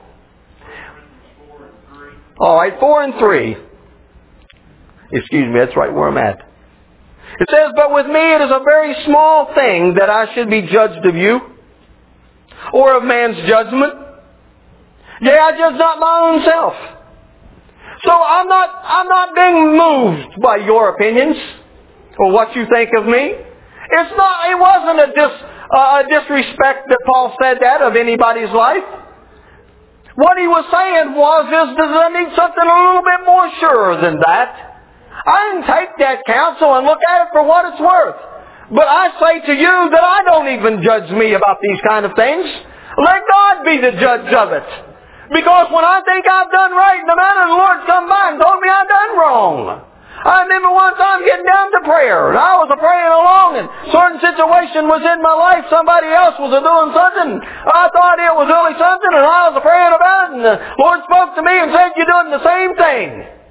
All right, four and three. Excuse me, that's right where I'm at. It says, but with me it is a very small thing that I should be judged of you, or of man's judgment. Yea, I judge not my own self. So I'm not, I'm not being moved by your opinions, or what you think of me. It's not, it wasn't a, dis, uh, a disrespect that Paul said that of anybody's life. What he was saying was, is, does I need something a little bit more sure than that? I didn't take that counsel and look at it for what it's worth. But I say to you that I don't even judge me about these kind of things. Let God be the judge of it. Because when I think I've done right, the man of the Lord come by and told me I've done wrong. I remember one time getting down to prayer, and I was praying along, and a certain situation was in my life. Somebody else was doing something. I thought it was really something, and I was praying about it, and the Lord spoke to me and said, you're doing the same thing.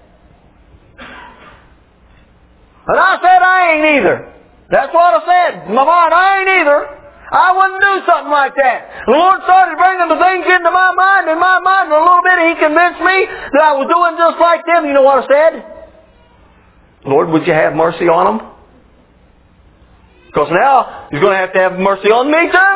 And I said, I ain't either. That's what I said. In my mind, I ain't either. I wouldn't do something like that. The Lord started bringing the things into my mind. In my mind, in a little bit, He convinced me that I was doing just like them. You know what I said? Lord, would you have mercy on them? Because now He's going to have to have mercy on me too.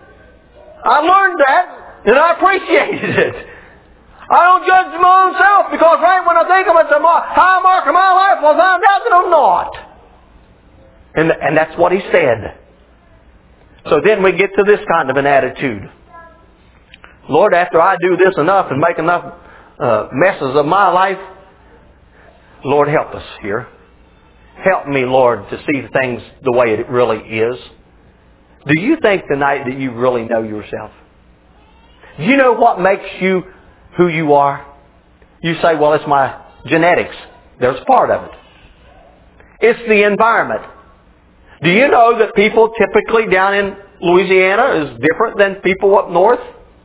I learned that, and I appreciated it. I don't judge my own self, because right when I think of it, the high mark of my life will find out that I'm not. And, and that's what He said. So then we get to this kind of an attitude. Lord, after I do this enough and make enough uh, messes of my life, Lord, help us here. Help me, Lord, to see things the way it really is. Do you think tonight that you really know yourself? Do you know what makes you who you are? You say, well, it's my genetics. There's part of it. It's the environment. Do you know that people typically down in Louisiana is different than people up north?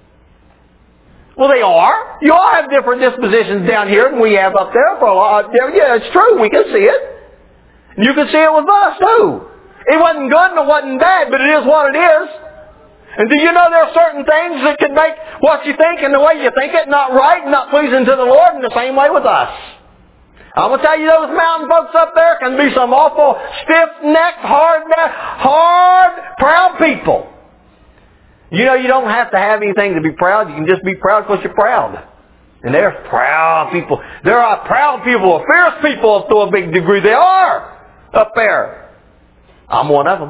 Well, they are. You all have different dispositions down here than we have up there. For a lot. Yeah, it's true. We can see it. You can see it with us too. It wasn't good and it wasn't bad, but it is what it is. And do you know there are certain things that can make what you think and the way you think it not right and not pleasing to the Lord, in the same way with us. I'm going to tell you, those mountain folks up there can be some awful stiff-necked, hard, hard, proud people. You know, you don't have to have anything to be proud. You can just be proud because you're proud. And they're proud people. There are proud people, fierce people to a big degree. They are up there. I'm one of them.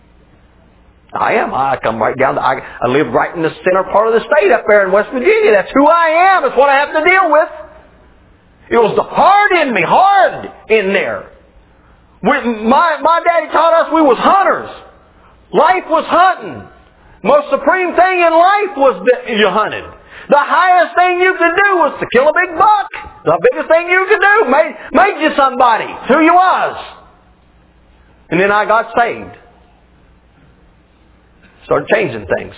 I am. I come right down. To, I, I live right in the center part of the state up there in West Virginia. That's who I am. That's what I have to deal with. It was the hard in me, hard in there. We, my, my daddy taught us we was hunters. Life was hunting. Most supreme thing in life was that you hunted. The highest thing you could do was to kill a big buck. The biggest thing you could do made, made you somebody. It's who you was. And then I got saved. Started changing things.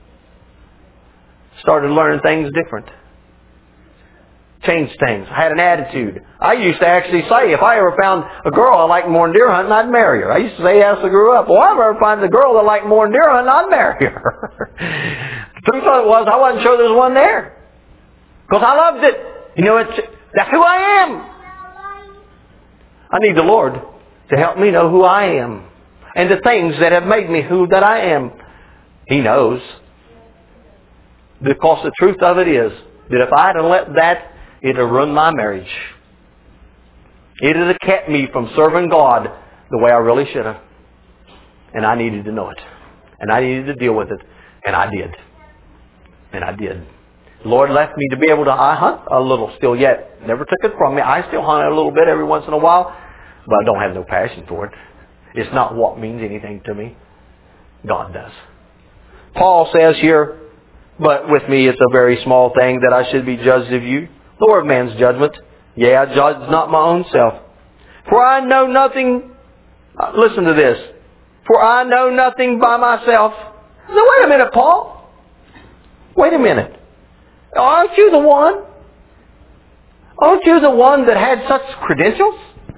Started learning things different. Changed things. I had an attitude. I used to actually say, if I ever found a girl I liked more than deer hunting, I'd marry her. I used to say as I grew up, well, if I ever find a girl that I liked more than deer hunting, I'd marry her. The truth of it was, I wasn't sure there was one there. Because I loved it. You know, it's, that's who I am. I need the Lord to help me know who I am. And the things that have made me who that I am. He knows. Because the truth of it is, that if I had let that, it would have ruined my marriage. It would have kept me from serving God the way I really should have. And I needed to know it. And I needed to deal with it. And I did. And I did. The Lord left me to be able to I hunt a little still yet. Never took it from me. I still hunt a little bit every once in a while. But I don't have no passion for it. It's not what means anything to me. God does. Paul says here, But with me it's a very small thing that I should be judged of you, nor of man's judgment. Yea, I judge not my own self. For I know nothing... Uh, listen to this. For I know nothing by myself. Now wait a minute, Paul. Wait a minute. Aren't you the one? Aren't you the one that had such credentials?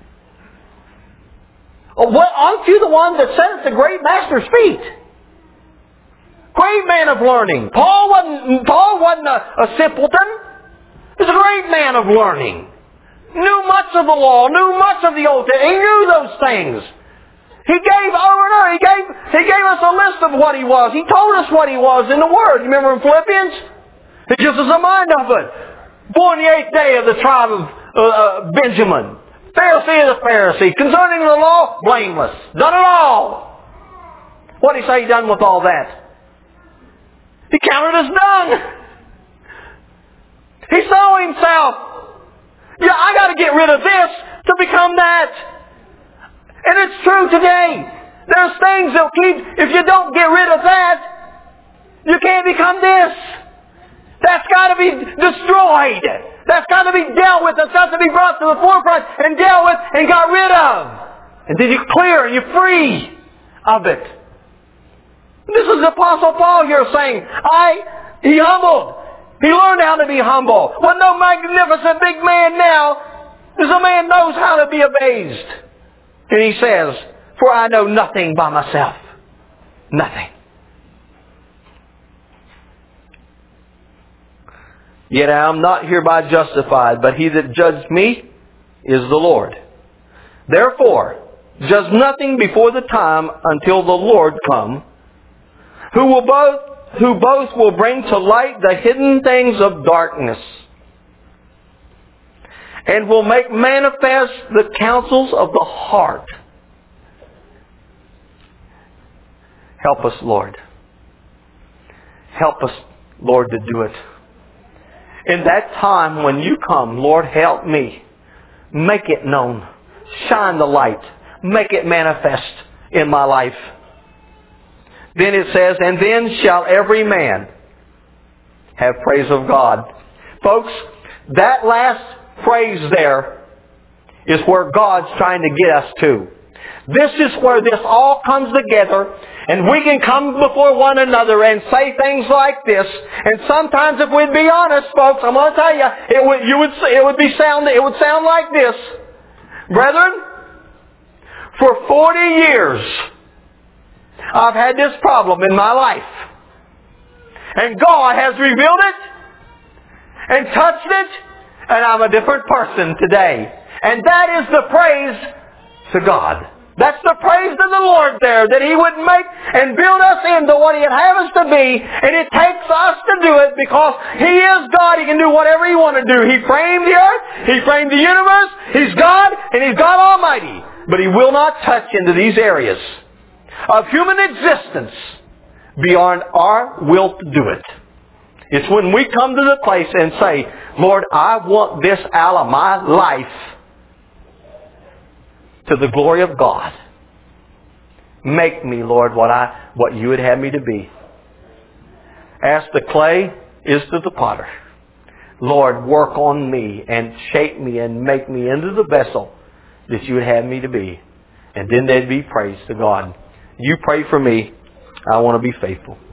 Oh, what, aren't you the one that sat at the great master's feet? Great man of learning. Paul wasn't, Paul wasn't a, a simpleton. He was a great man of learning. Knew much of the law, knew much of the Old Testament. He knew those things. He gave over and over. He gave, he gave us a list of what he was. He told us what he was in the Word. You remember in Philippians? It gives us a mind of it. Born the eighth day of the tribe of uh, uh, Benjamin. Pharisee of the Pharisee. Concerning the law, blameless. Done it all. What did he say he done with all that? He counted as done. He saw himself. Yeah, I got to get rid of this to become that. And it's true today. There's things that keep, if you don't get rid of that, you can't become this. That's got to be destroyed. That's got to be dealt with. That's got to be brought to the forefront and dealt with and got rid of. And then you're clear and you're free of it. This is the Apostle Paul here saying, I, he humbled. He learned how to be humble. Well, no magnificent big man now. There's a man knows how to be amazed. And he says, for I know nothing by myself. Nothing. Yet I am not hereby justified, but he that judged me is the Lord. Therefore, judge nothing before the time until the Lord come, who will both who both will bring to light the hidden things of darkness, and will make manifest the counsels of the heart. Help us, Lord. Help us, Lord, to do it. In that time when you come, Lord, help me. Make it known. Shine the light. Make it manifest in my life. Then it says, and then shall every man have praise of God. Folks, that last phrase there is where God's trying to get us to. This is where this all comes together, and we can come before one another and say things like this. And sometimes, if we'd be honest, folks, I'm going to tell you, it would you would it would be sound it would sound like this, brethren. For forty years, I've had this problem in my life, and God has revealed it and touched it, and I'm a different person today. And that is the praise to God. That's the praise to the Lord there, that He would make and build us into what He'd have us to be. And it takes us to do it because He is God. He can do whatever He wants to do. He framed the earth. He framed the universe. He's God, and He's God Almighty. But He will not touch into these areas of human existence beyond our will to do it. It's when we come to the place and say, Lord, I want this out of my life to the glory of God. Make me, Lord, what I what you would have me to be. As the clay is to the potter, Lord, work on me and shape me and make me into the vessel that you would have me to be. And then there'd be praise to God. You pray for me. I want to be faithful.